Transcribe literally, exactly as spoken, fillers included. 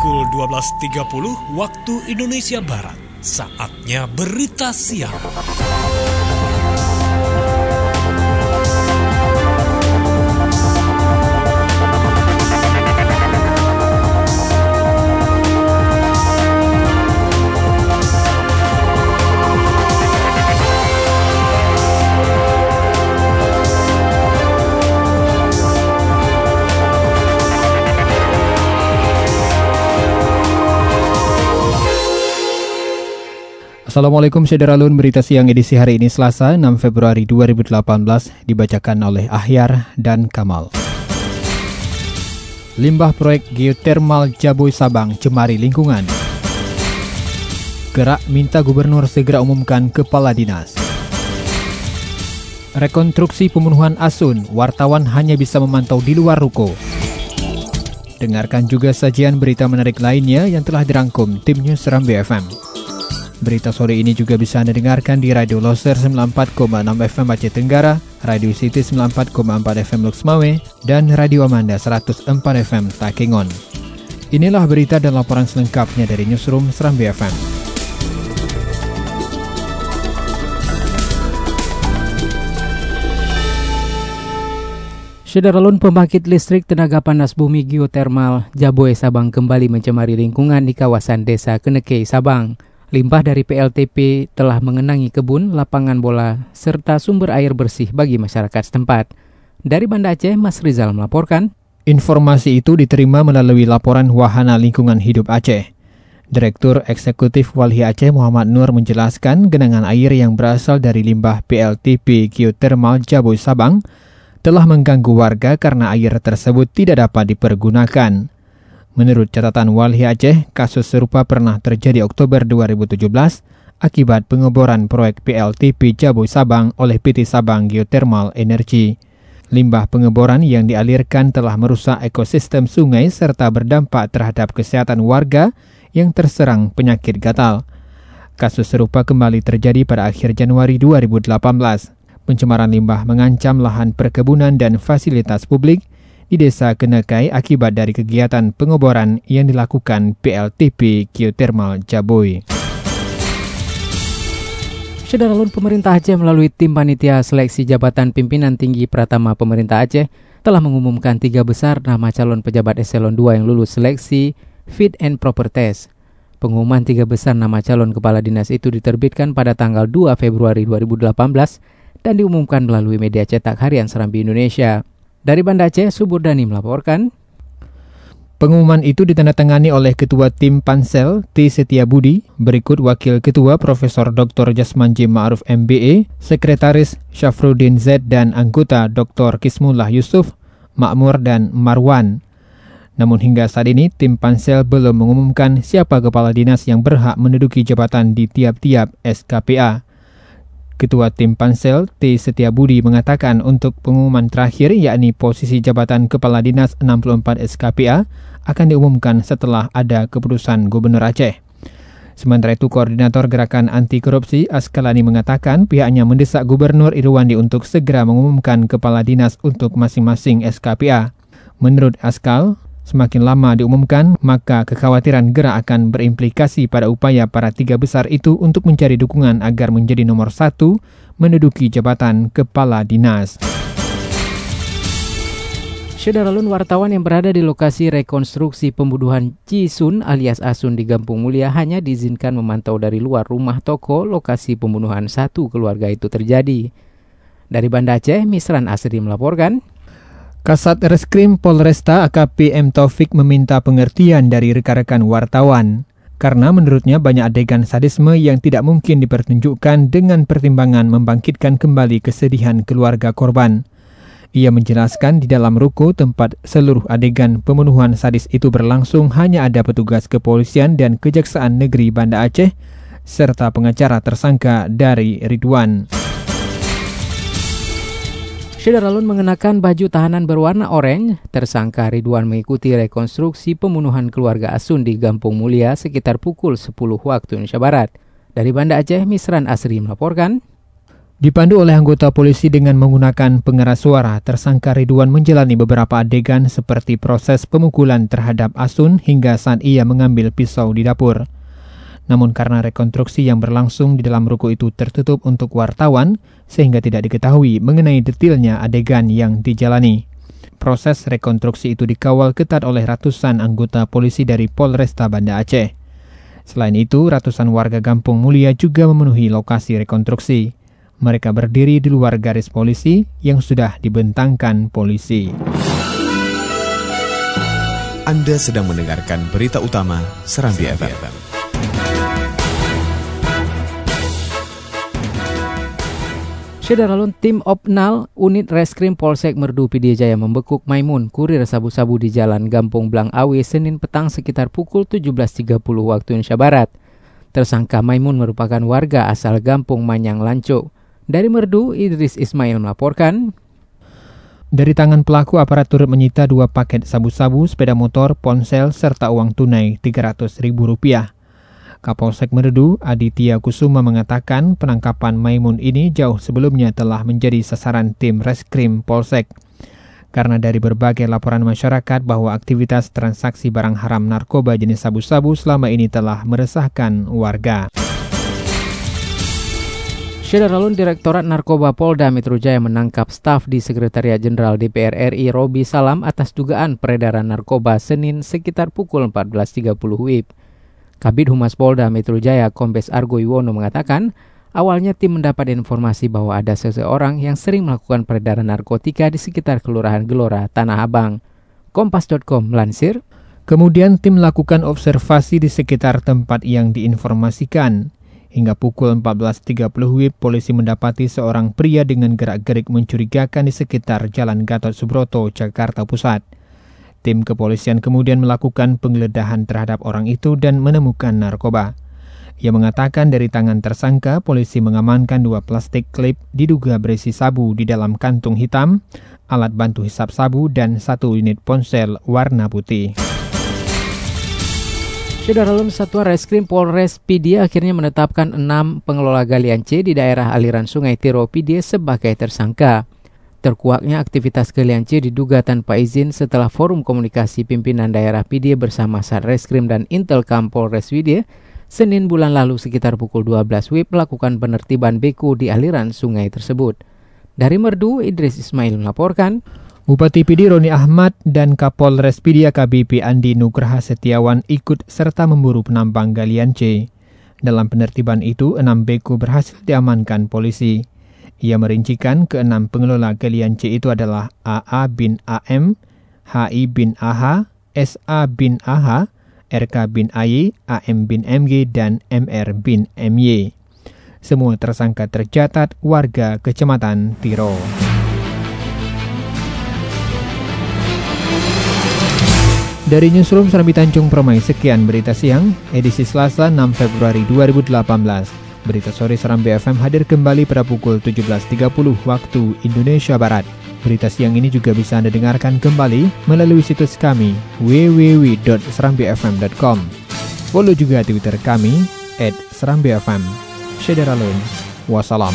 pukul dua belas tiga puluh waktu Indonesia Barat. Saatnya berita siang. Assalamualaikum Syederalun, berita siang edisi hari ini Selasa enam Februari dua ribu delapan belas dibacakan oleh Ahyar dan Kamal. Limbah proyek geotermal Jaboy Sabang cemari lingkungan. Gerak minta gubernur segera umumkan kepala dinas. Rekonstruksi pembunuhan Asun, wartawan hanya bisa memantau di luar ruko. Dengarkan juga sajian berita menarik lainnya yang telah dirangkum tim News Serambi F M. Berita sore ini juga bisa Anda dengarkan di Radio Loser sembilan puluh empat koma enam F M Aceh Tenggara, Radio City sembilan puluh empat koma empat F M Lux Mawai, dan Radio Amanda seratus empat F M Takengon. Inilah berita dan laporan selengkapnya dari Newsroom Serambi F M. Syederalun, pembangkit listrik tenaga panas bumi geotermal Jaboy Sabang kembali mencemari lingkungan di kawasan Desa Kenekei, Sabang. Limbah dari P L T P telah mengenangi kebun, lapangan bola, serta sumber air bersih bagi masyarakat setempat. Dari Banda Aceh, Mas Rizal melaporkan. Informasi itu diterima melalui laporan Wahana Lingkungan Hidup Aceh. Direktur Eksekutif Walhi Aceh Muhammad Nur menjelaskan genangan air yang berasal dari limbah P L T P geotermal Jaboy Sabang telah mengganggu warga karena air tersebut tidak dapat dipergunakan. Menurut catatan Walhi Aceh, kasus serupa pernah terjadi Oktober dua ribu tujuh belas akibat pengeboran proyek P L T P Jaboy Sabang oleh P T Sabang Geothermal Energy. Limbah pengeboran yang dialirkan telah merusak ekosistem sungai serta berdampak terhadap kesehatan warga yang terserang penyakit gatal. Kasus serupa kembali terjadi pada akhir Januari dua ribu delapan belas. Pencemaran limbah mengancam lahan perkebunan dan fasilitas publik di Desa Kenekai akibat dari kegiatan pengeboran yang dilakukan P L T P Geotermal Jaboy. Syederalun, pemerintah Aceh melalui tim panitia seleksi jabatan pimpinan tinggi Pratama Pemerintah Aceh telah mengumumkan tiga besar nama calon pejabat eselon dua yang lulus seleksi Fit and Proper Test. Pengumuman tiga besar nama calon kepala dinas itu diterbitkan pada tanggal dua Februari dua ribu delapan belas dan diumumkan melalui media cetak harian Serambi Indonesia. Dari Banda Aceh, Suburdani melaporkan. Pengumuman itu ditandatangani oleh Ketua Tim Pansel T. Setiabudi, berikut Wakil Ketua Profesor Doktor Jasmanji Ma'ruf M B A, Sekretaris Syafruddin Z dan anggota Doktor Kismullah Yusuf, Makmur dan Marwan. Namun hingga saat ini, Tim Pansel belum mengumumkan siapa kepala dinas yang berhak menduduki jabatan di tiap-tiap S K P A. Ketua Tim Pansel T. Setiabudi mengatakan untuk pengumuman terakhir yakni posisi jabatan Kepala Dinas enam puluh empat S K P A akan diumumkan setelah ada keputusan Gubernur Aceh. Sementara itu, Koordinator Gerakan Anti Korupsi Askalani mengatakan pihaknya mendesak Gubernur Irwandi untuk segera mengumumkan Kepala Dinas untuk masing-masing S K P A. Menurut Askal, semakin lama diumumkan, maka kekhawatiran gerak akan berimplikasi pada upaya para tiga besar itu untuk mencari dukungan agar menjadi nomor satu menduduki jabatan kepala dinas. Syederalun, wartawan yang berada di lokasi rekonstruksi pembunuhan Cisun alias Asun di Gampung Mulia hanya diizinkan memantau dari luar rumah toko lokasi pembunuhan satu keluarga itu terjadi. Dari Banda Aceh, Misran Asri melaporkan. Kasat Reskrim Polresta A K P M Taufik meminta pengertian dari rekan-rekan wartawan karena menurutnya banyak adegan sadisme yang tidak mungkin dipertunjukkan dengan pertimbangan membangkitkan kembali kesedihan keluarga korban. Ia menjelaskan di dalam ruko tempat seluruh adegan pembunuhan sadis itu berlangsung hanya ada petugas kepolisian dan Kejaksaan Negeri Banda Aceh serta pengacara tersangka dari Ridwan. Syederalun, mengenakan baju tahanan berwarna oranye, tersangka Ridwan mengikuti rekonstruksi pembunuhan keluarga Asun di Gampung Mulia sekitar pukul sepuluh waktu Indonesia Barat. Dari Banda Aceh, Misran Asri melaporkan. Dipandu oleh anggota polisi dengan menggunakan pengeras suara, tersangka Ridwan menjalani beberapa adegan seperti proses pemukulan terhadap Asun hingga saat ia mengambil pisau di dapur. Namun karena rekonstruksi yang berlangsung di dalam ruko itu tertutup untuk wartawan, sehingga tidak diketahui mengenai detailnya adegan yang dijalani. Proses rekonstruksi itu dikawal ketat oleh ratusan anggota polisi dari Polresta Banda Aceh. Selain itu, ratusan warga Kampung Mulia juga memenuhi lokasi rekonstruksi. Mereka berdiri di luar garis polisi yang sudah dibentangkan polisi. Anda sedang mendengarkan berita utama Serambi F M. Sederalun tim Opnal unit Reskrim Polsek Merdu P D Jaya membekuk Maimun, kurir sabu-sabu di Jalan Gampung Blang Awe Senin petang sekitar pukul tujuh belas tiga puluh waktu Indonesia Barat. Tersangka Maimun merupakan warga asal Gampung Manyang Lanco. Dari Merdu, Idris Ismail melaporkan. Dari tangan pelaku, aparat turut menyita dua paket sabu-sabu, sepeda motor, ponsel, serta uang tunai tiga ratus ribu rupiah. Kapolsek Merdu, Aditya Kusuma mengatakan penangkapan Maimun ini jauh sebelumnya telah menjadi sasaran tim Reskrim Polsek. Karena dari berbagai laporan masyarakat bahwa aktivitas transaksi barang haram narkoba jenis sabu-sabu selama ini telah meresahkan warga. Sederalun Direktorat Narkoba Polda Metro Jaya menangkap staf di Sekretariat Jenderal D P R R I Robi Salam atas dugaan peredaran narkoba Senin sekitar pukul empat belas tiga puluh W I B. Kabid Humas Polda Metro Jaya Kombes Argo Yuwono mengatakan, awalnya tim mendapat informasi bahwa ada seseorang yang sering melakukan peredaran narkotika di sekitar Kelurahan Gelora, Tanah Abang. Kompas titik com melansir. Kemudian tim melakukan observasi di sekitar tempat yang diinformasikan. Hingga pukul empat belas tiga puluh W I B, polisi mendapati seorang pria dengan gerak-gerik mencurigakan di sekitar Jalan Gatot Subroto, Jakarta Pusat. Tim kepolisian kemudian melakukan penggeledahan terhadap orang itu dan menemukan narkoba. Ia mengatakan dari tangan tersangka, polisi mengamankan dua plastik klip diduga berisi sabu di dalam kantung hitam, alat bantu hisap sabu, dan satu unit ponsel warna putih. Sederalun Satuan Reskrim Polres P D akhirnya menetapkan enam pengelola galian C di daerah aliran Sungai Tiro P D sebagai tersangka. Terkuaknya aktivitas galian C diduga tanpa izin setelah Forum Komunikasi Pimpinan Daerah P D bersama Satreskrim dan Intelkam Polres P D Senin bulan lalu sekitar pukul dua belas W I B melakukan penertiban beku di aliran sungai tersebut. Dari Merdu, Idris Ismail melaporkan. Bupati P D Roni Ahmad dan Kapolres P D A K B P Andi Nugraha Setiawan ikut serta memburu penambang galian C. Dalam penertiban itu, enam beku berhasil diamankan polisi. Ia merincikan keenam pengelola galian C itu adalah A A bin A M, H I bin A H, S A bin A H, R K bin A Y, A M bin M G, dan M R bin M Y. Semua tersangka tercatat warga Kecamatan Tiro. Dari Newsroom Serambi Tanjung Permai, sekian berita siang, edisi Selasa enam Februari dua ribu delapan belas. Berita sore Serambi F M hadir kembali pada pukul tujuh belas tiga puluh waktu Indonesia Barat. Berita siang ini juga bisa Anda dengarkan kembali melalui situs kami w w w dot serambi f m dot com. Follow juga Twitter kami at serambi f m. Sederalun, wassalam.